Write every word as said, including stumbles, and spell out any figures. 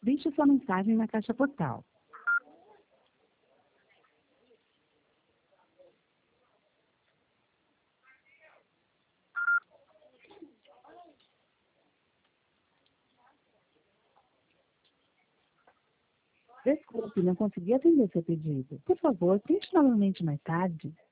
Deixe sua mensagem na caixa postal. Desculpe, não consegui atender seu pedido. Por favor, tente novamente mais tarde.